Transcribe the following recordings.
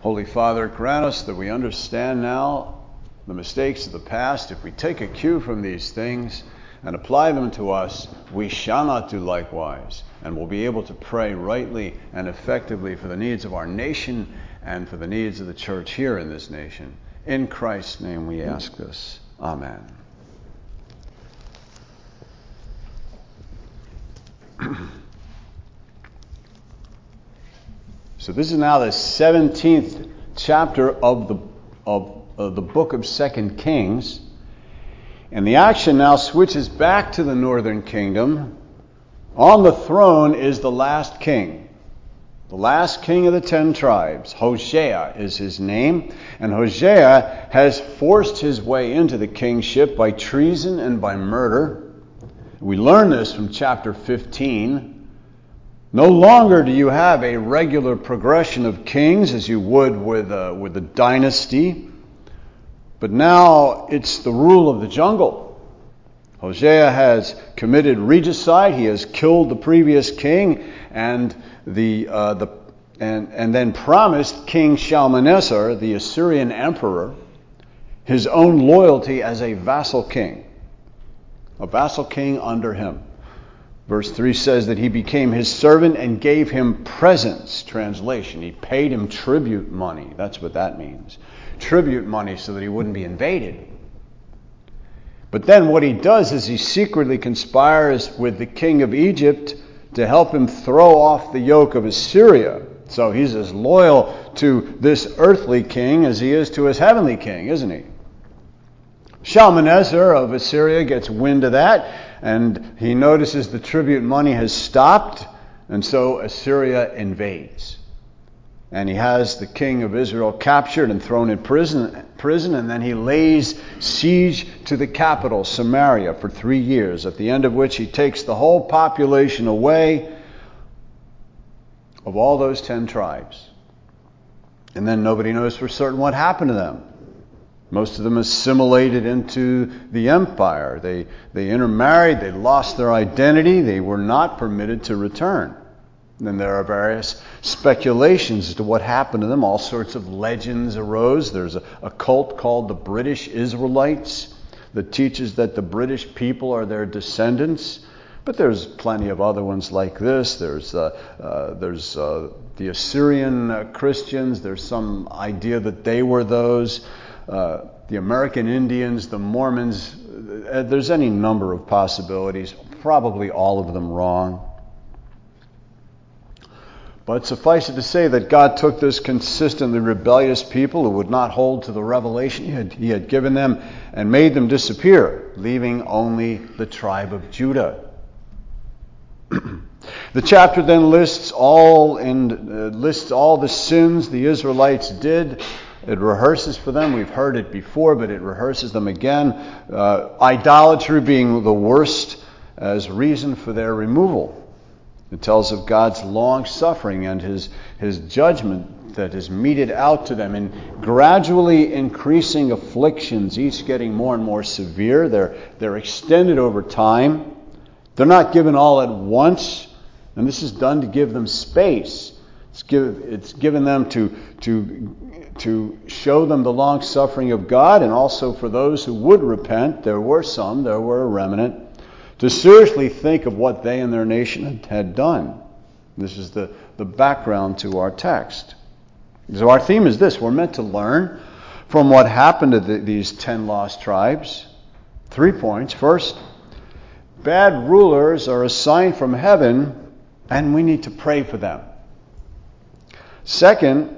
Holy Father, grant us that we understand now the mistakes of the past. If we take a cue from these things and apply them to us, we shall not do likewise, and will be able to pray rightly and effectively for the needs of our nation and for the needs of the church here in this nation. In Christ's name we ask this. Amen. So this is now the 17th chapter of the book of 2 Kings. And the action now switches back to the northern kingdom. On the throne is the last king. The last king of the 10 tribes. Hosea is his name. And Hosea has forced his way into the kingship by treason and by murder. We learn this from chapter 15. No longer do you have a regular progression of kings as you would with a dynasty, but now it's the rule of the jungle. Hosea has committed regicide. He has killed the previous king, and then promised King Shalmaneser, the Assyrian emperor, his own loyalty as a vassal king under him. Verse 3 says that he became his servant and gave him presents. Translation, he paid him tribute money. That's what that means. Tribute money so that he wouldn't be invaded. But then what he does is he secretly conspires with the king of Egypt to help him throw off the yoke of Assyria. So he's as loyal to this earthly king as he is to his heavenly king, isn't he? Shalmaneser of Assyria gets wind of that, and he notices the tribute money has stopped, and so Assyria invades. And he has the king of Israel captured and thrown in prison, and then he lays siege to the capital, Samaria, for 3 years, at the end of which he takes the whole population away of all those 10 tribes. And then nobody knows for certain what happened to them. Most of them assimilated into the empire. They intermarried. They lost their identity. They were not permitted to return. And then there are various speculations as to what happened to them. All sorts of legends arose. There's a cult called the British Israelites that teaches that the British people are their descendants. But there's plenty of other ones like this. There's the Assyrian Christians. There's some idea that they were those. The American Indians, the Mormons, there's any number of possibilities, probably all of them wrong. But suffice it to say that God took this consistently rebellious people who would not hold to the revelation he had given them and made them disappear, leaving only the tribe of Judah. The chapter then lists all the sins the Israelites did. It rehearses for them. We've heard it before, but it rehearses them again. Idolatry being the worst as reason for their removal. It tells of God's long suffering and his judgment that is meted out to them in gradually increasing afflictions, each getting more and more severe. They're extended over time. They're not given all at once, and this is done to give them space. It's given them to show them the long suffering of God, and also for those who would repent. There were a remnant, to seriously think of what they and their nation had done. This is the background to our text. So our theme is this: we're meant to learn from what happened to these 10 lost tribes. 3 points. First, bad rulers are a sign from heaven, and we need to pray for them. Second,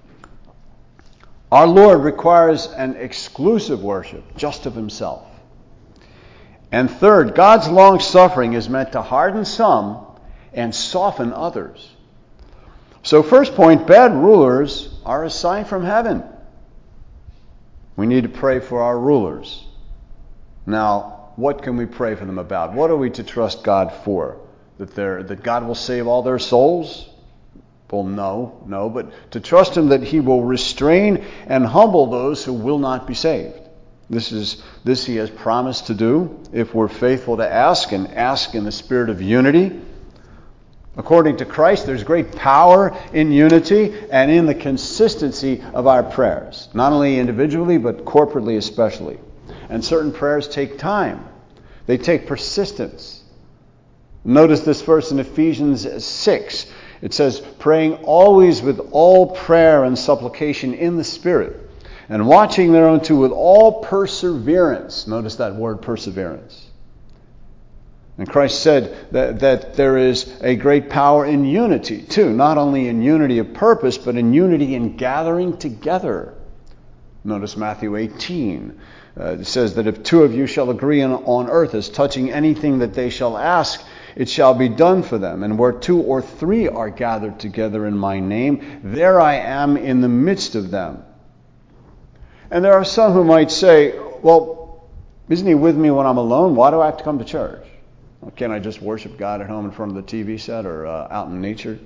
our Lord requires an exclusive worship, just of himself. And third, God's long suffering is meant to harden some and soften others. So first point, bad rulers are a sign from heaven. We need to pray for our rulers. Now, what can we pray for them about? What are we to trust God for? That God will save all their souls? Well, no, but to trust him that he will restrain and humble those who will not be saved. This he has promised to do if we're faithful to ask, and ask in the spirit of unity. According to Christ, there's great power in unity and in the consistency of our prayers, not only individually, but corporately especially. And certain prayers take time. They take persistence. Notice this verse in Ephesians 6. It says, praying always with all prayer and supplication in the Spirit, and watching thereunto with all perseverance. Notice that word, perseverance. And Christ said that there is a great power in unity, too. Not only in unity of purpose, but in unity in gathering together. Notice Matthew 18. It says that if two of you shall agree on earth as touching anything that they shall ask, it shall be done for them. And where 2 or 3 are gathered together in my name, there I am in the midst of them. And there are some who might say, well, isn't he with me when I'm alone? Why do I have to come to church? Can't I just worship God at home in front of the TV set or out in nature?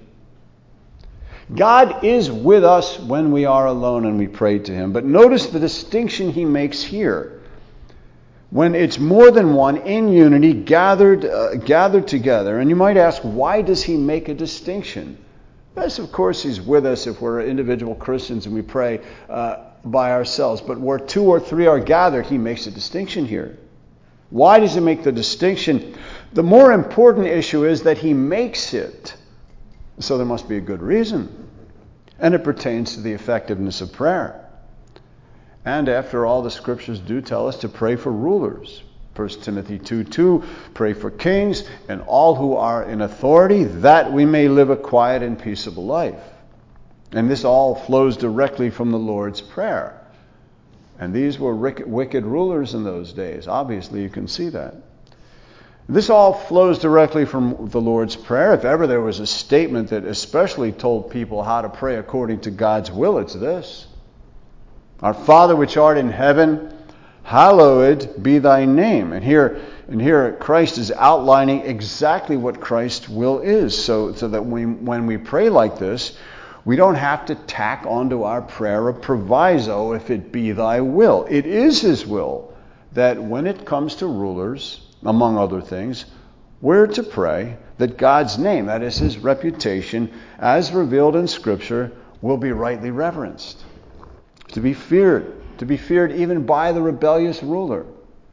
God is with us when we are alone and we pray to him. But notice the distinction he makes here. When it's more than one in unity, gathered together. And you might ask, why does he make a distinction? Yes, of course he's with us if we're individual Christians and we pray by ourselves. But where 2 or 3 are gathered, he makes a distinction here. Why does he make the distinction? The more important issue is that he makes it. So there must be a good reason. And it pertains to the effectiveness of prayer. And after all, the scriptures do tell us to pray for rulers. 1 Timothy 2:2, pray for kings and all who are in authority, that we may live a quiet and peaceable life. And this all flows directly from the Lord's Prayer. And these were wicked rulers in those days. Obviously, you can see that. This all flows directly from the Lord's Prayer. If ever there was a statement that especially told people how to pray according to God's will, it's this. Our Father which art in heaven, hallowed be thy name. And here Christ is outlining exactly what Christ's will is. So that when we pray like this, we don't have to tack onto our prayer a proviso, if it be thy will. It is his will that when it comes to rulers, among other things, we're to pray that God's name, that is his reputation, as revealed in Scripture, will be rightly reverenced, to be feared even by the rebellious ruler.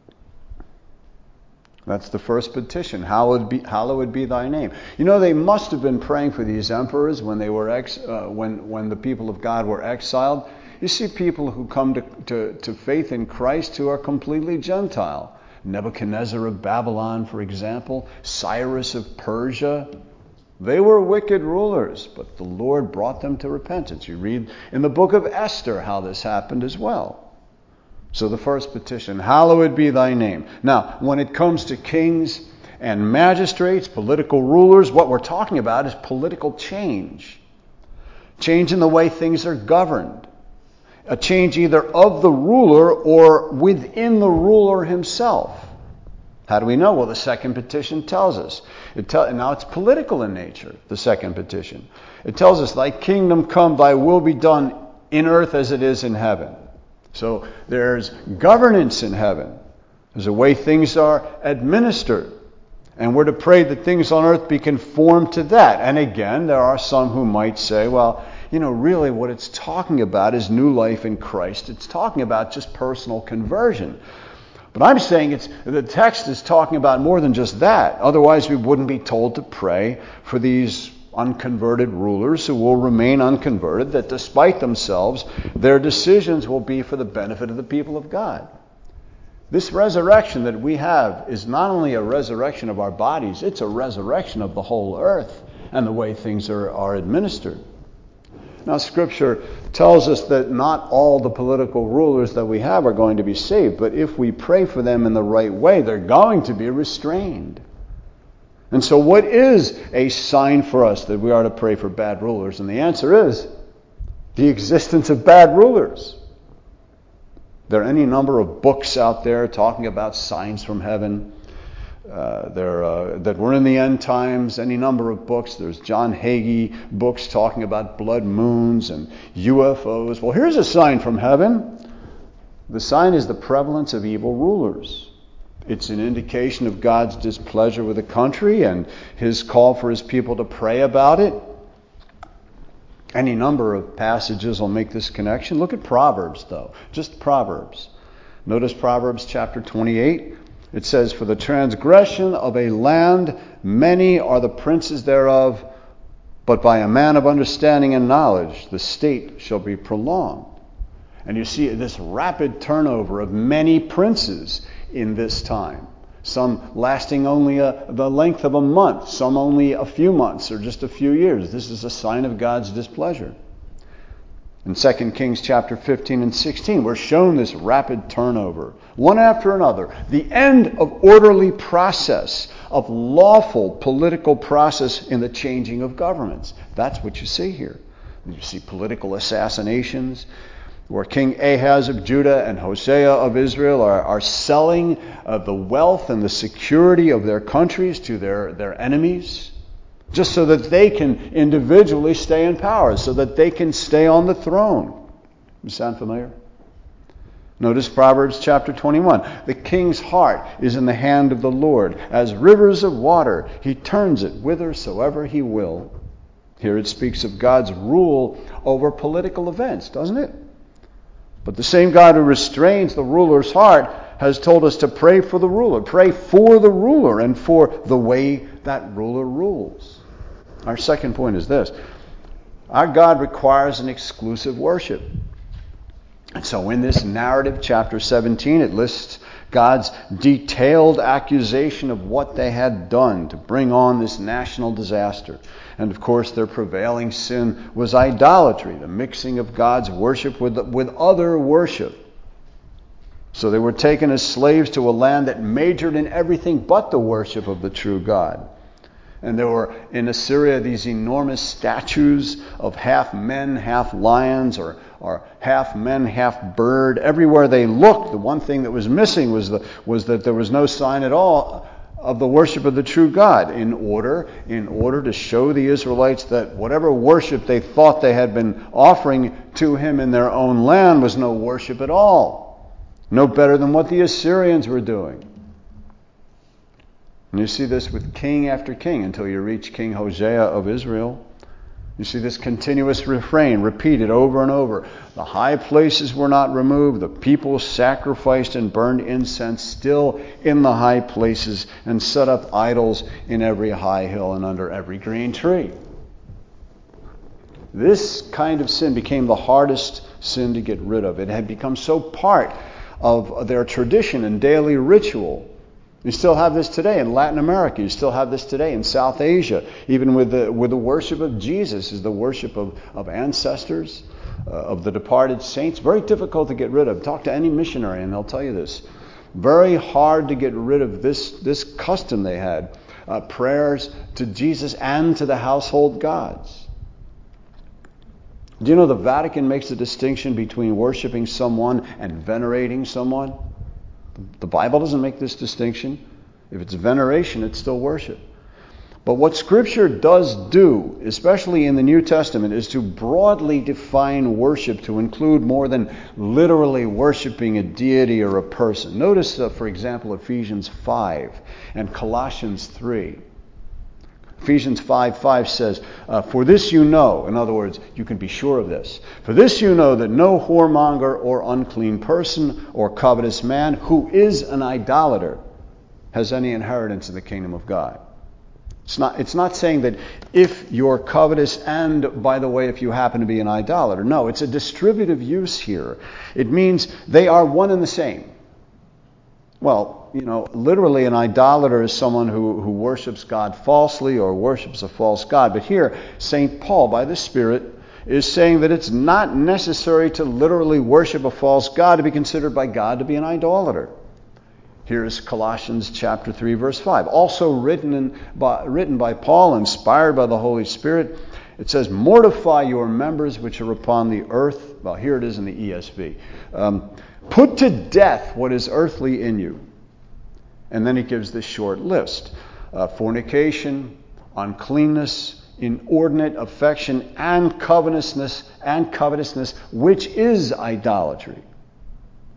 That's the first petition. Hallowed be thy name. You know, they must have been praying for these emperors when they were when the people of God were exiled. You see people who come to faith in Christ who are completely Gentile. Nebuchadnezzar of Babylon, for example, Cyrus of Persia. They were wicked rulers, but the Lord brought them to repentance. You read in the book of Esther how this happened as well. So the first petition, hallowed be thy name. Now, when it comes to kings and magistrates, political rulers, what we're talking about is political change. Change in the way things are governed. A change either of the ruler or within the ruler himself. How do we know? Well, the second petition tells us. Now it's political in nature, the second petition. It tells us, thy kingdom come, thy will be done in earth as it is in heaven. So there's governance in heaven. There's a way things are administered. And we're to pray that things on earth be conformed to that. And again, there are some who might say, well, really what it's talking about is new life in Christ. It's talking about just personal conversion. But I'm saying the text is talking about more than just that. Otherwise, we wouldn't be told to pray for these unconverted rulers who will remain unconverted, that despite themselves, their decisions will be for the benefit of the people of God. This resurrection that we have is not only a resurrection of our bodies, it's a resurrection of the whole earth and the way things are administered. Now, Scripture tells us that not all the political rulers that we have are going to be saved, but if we pray for them in the right way, they're going to be restrained. And so what is a sign for us that we are to pray for bad rulers? And the answer is the existence of bad rulers. There are any number of books out there talking about signs from heaven. That we're in the end times, any number of books. There's John Hagee books talking about blood moons and UFOs. Well, here's a sign from heaven. The sign is the prevalence of evil rulers. It's an indication of God's displeasure with the country and his call for his people to pray about it. Any number of passages will make this connection. Look at Proverbs, though. Just Proverbs. Notice Proverbs chapter 28. It says, "For the transgression of a land, many are the princes thereof, but by a man of understanding and knowledge, the state shall be prolonged." And you see this rapid turnover of many princes in this time. Some lasting only the length of a month, some only a few months or just a few years. This is a sign of God's displeasure. In 2 Kings chapter 15 and 16, we're shown this rapid turnover, one after another. The end of orderly process, of lawful political process in the changing of governments. That's what you see here. You see political assassinations, where King Ahaz of Judah and Hosea of Israel are selling the wealth and the security of their countries to their enemies, just so that they can individually stay in power, so that they can stay on the throne. You sound familiar? Notice Proverbs chapter 21. "The king's heart is in the hand of the Lord. As rivers of water, he turns it whithersoever he will." Here it speaks of God's rule over political events, doesn't it? But the same God who restrains the ruler's heart has told us to pray for the ruler. Pray for the ruler and for the way that ruler rules. Our second point is this. Our God requires an exclusive worship. And so in this narrative, chapter 17, it lists God's detailed accusation of what they had done to bring on this national disaster. And of course, their prevailing sin was idolatry, the mixing of God's worship with other worship. So they were taken as slaves to a land that majored in everything but the worship of the true God. And there were in Assyria these enormous statues of half men, half lions, or half men, half bird. Everywhere they looked, the one thing that was missing was that there was no sign at all of the worship of the true God, in order to show the Israelites that whatever worship they thought they had been offering to him in their own land was no worship at all. No better than what the Assyrians were doing. And you see this with king after king until you reach King Hosea of Israel. You see this continuous refrain repeated over and over. The high places were not removed. The people sacrificed and burned incense still in the high places and set up idols in every high hill and under every green tree. This kind of sin became the hardest sin to get rid of. It had become so part of their tradition and daily ritual. You still have this today in Latin America. You still have this today in South Asia. Even with the worship of Jesus is the worship of ancestors, of the departed saints. Very difficult to get rid of. Talk to any missionary and they'll tell you this. Very hard to get rid of this custom they had. Prayers to Jesus and to the household gods. Do you know the Vatican makes a distinction between worshiping someone and venerating someone? The Bible doesn't make this distinction. If it's veneration, it's still worship. But what Scripture does do, especially in the New Testament, is to broadly define worship to include more than literally worshiping a deity or a person. Notice, for example, Ephesians 5 and Colossians 3. Ephesians 5:5 says, "For this you know," in other words, you can be sure of this, "For this you know that no whoremonger or unclean person or covetous man who is an idolater has any inheritance in the kingdom of God." It's not saying that if you're covetous and, by the way, if you happen to be an idolater. No, it's a distributive use here. It means they are one and the same. Well, literally an idolater is someone who worships God falsely or worships a false god. But here, St. Paul, by the Spirit, is saying that it's not necessary to literally worship a false god to be considered by God to be an idolater. Here's Colossians chapter 3, verse 5. Also written by Paul, inspired by the Holy Spirit. It says, "Mortify your members which are upon the earth." Well, here it is in the ESV. "Put to death what is earthly in you." And then he gives this short list. Fornication, uncleanness, inordinate affection, and covetousness, which is idolatry.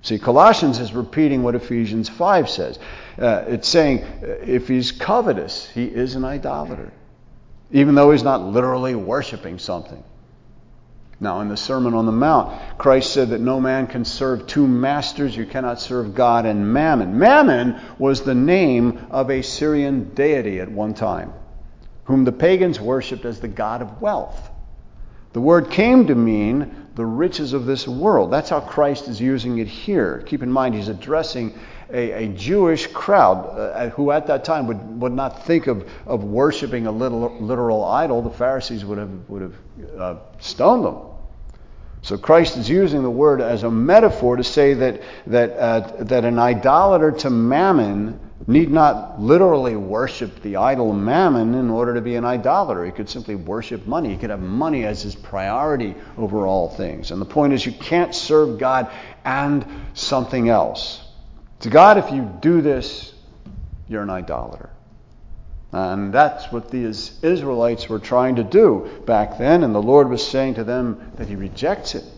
See, Colossians is repeating what Ephesians 5 says. It's saying if he's covetous, he is an idolater, even though he's not literally worshiping something. Now, in the Sermon on the Mount, Christ said that no man can serve two masters. You cannot serve God and Mammon. Mammon was the name of a Syrian deity at one time, whom the pagans worshipped as the god of wealth. The word came to mean the riches of this world. That's how Christ is using it here. Keep in mind, he's addressing a Jewish crowd who at that time would not think of worshiping a literal idol. The Pharisees would have stoned them. So Christ is using the word as a metaphor to say that an idolater to Mammon need not literally worship the idol Mammon in order to be an idolater. He could simply worship money. He could have money as his priority over all things. And the point is, you can't serve God and something else. To God, if you do this, you're an idolater. And that's what these Israelites were trying to do back then, and the Lord was saying to them that he rejects it.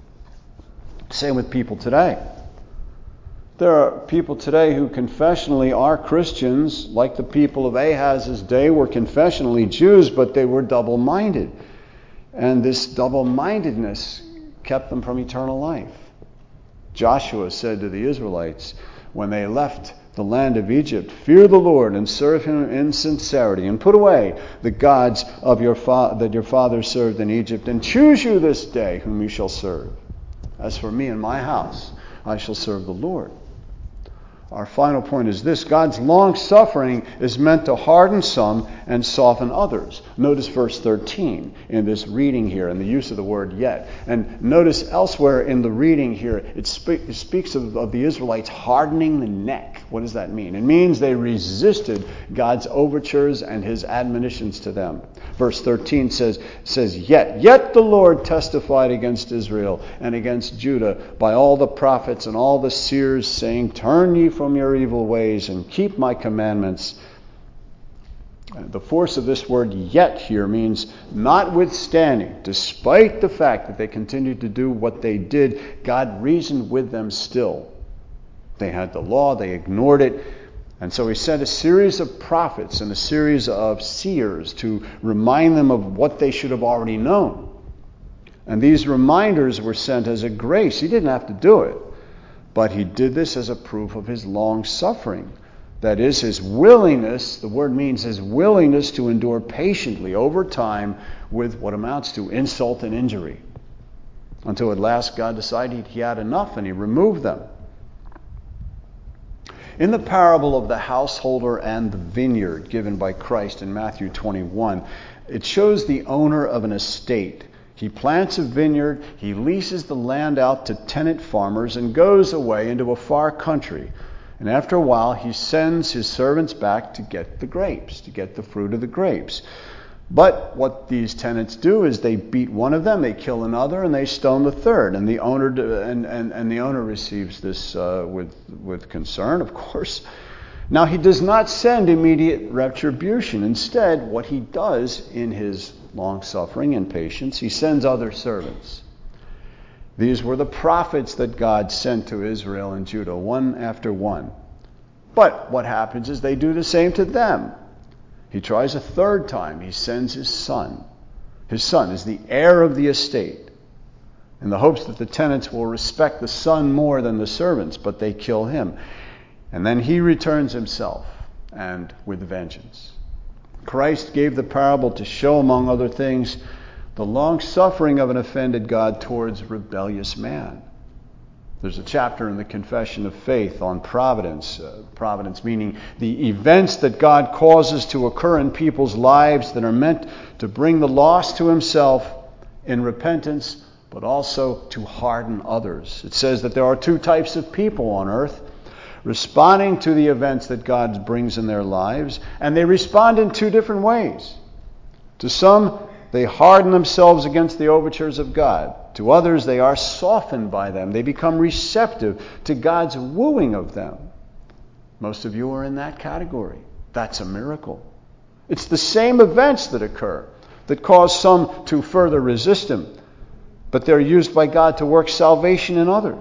Same with people today. There are people today who confessionally are Christians, like the people of Ahaz's day were confessionally Jews, but they were double-minded. And this double-mindedness kept them from eternal life. Joshua said to the Israelites, when they left the land of Egypt, fear the Lord and serve him in sincerity, and put away the gods of that your fathers served in Egypt, and choose you this day whom you shall serve. As for me and my house, I shall serve the Lord. Our final point is this: God's long-suffering is meant to harden some and soften others. Notice verse 13 in this reading here, and the use of the word yet. And notice elsewhere in the reading here, it speaks of the Israelites hardening the neck. What does that mean? It means they resisted God's overtures and his admonitions to them. Verse 13 says, Yet the Lord testified against Israel and against Judah by all the prophets and all the seers, saying, Turn ye from your evil ways and keep my commandments. The force of this word yet here means notwithstanding, despite the fact that they continued to do what they did, God reasoned with them still. They had the law, they ignored it. And so he sent a series of prophets and a series of seers to remind them of what they should have already known. And these reminders were sent as a grace. He didn't have to do it. But he did this as a proof of his long suffering. That is, his willingness, the word means his willingness to endure patiently over time with what amounts to insult and injury. Until at last God decided he had enough and he removed them. In the parable of the householder and the vineyard given by Christ in Matthew 21, it shows the owner of an estate. He plants a vineyard, he leases the land out to tenant farmers and goes away into a far country. And after a while, he sends his servants back to get the grapes, to get the fruit of the grapes. But what these tenants do is they beat one of them, they kill another, and they stone the third. And the owner receives this with concern, of course. Now, he does not send immediate retribution. Instead, what he does in his long-suffering and patience, he sends other servants. These were the prophets that God sent to Israel and Judah, one after one. But what happens is they do the same to them. He tries a third time. He sends his son. His son is the heir of the estate, in the hopes that the tenants will respect the son more than the servants, but they kill him. And then he returns himself, and with vengeance. Christ gave the parable to show, among other things, the long-suffering of an offended God towards rebellious man. There's a chapter in the Confession of Faith on providence. Providence meaning the events that God causes to occur in people's lives that are meant to bring the lost to himself in repentance, but also to harden others. It says that there are two types of people on earth, responding to the events that God brings in their lives, and they respond in two different ways. To some, they harden themselves against the overtures of God. To others, they are softened by them. They become receptive to God's wooing of them. Most of you are in that category. That's a miracle. It's the same events that occur that cause some to further resist him, but they're used by God to work salvation in others.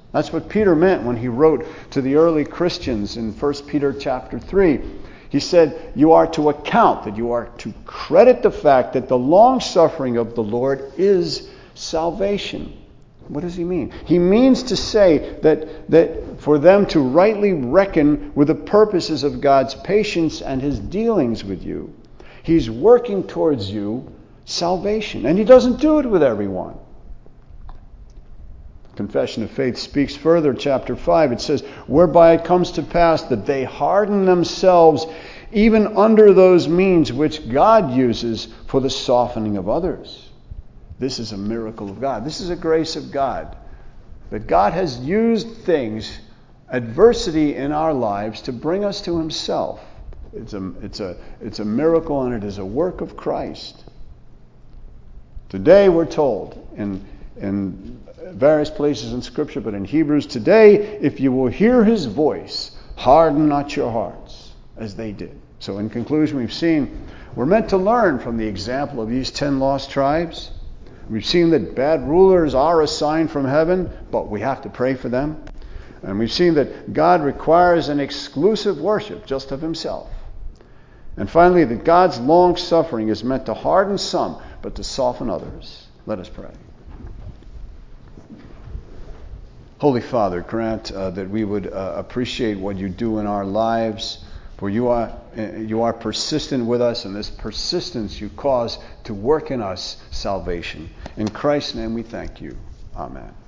That's what Peter meant when he wrote to the early Christians in 1 Peter chapter 3. He said, you are to account, that you are to credit the fact that the long-suffering of the Lord is salvation. What does he mean? He means to say that for them to rightly reckon with the purposes of God's patience and his dealings with you, he's working towards you salvation. And he doesn't do it with everyone. Confession of Faith speaks further, chapter 5. It says, whereby it comes to pass that they harden themselves even under those means which God uses for the softening of others. This is a miracle of God. This is a grace of God. That God has used things, adversity in our lives, to bring us to himself. It's a miracle, and it is a work of Christ. Today we're told in various places in Scripture, but in Hebrews today, if you will hear his voice, harden not your hearts, as they did. So in conclusion, we've seen we're meant to learn from the example of these 10 lost tribes. We've seen that bad rulers are a sign from heaven, but we have to pray for them. And we've seen that God requires an exclusive worship just of himself. And finally, that God's long suffering is meant to harden some, but to soften others. Let us pray. Holy Father, grant that we would appreciate what you do in our lives, for you are persistent with us, and this persistence you cause to work in us salvation. In Christ's name we thank you. Amen.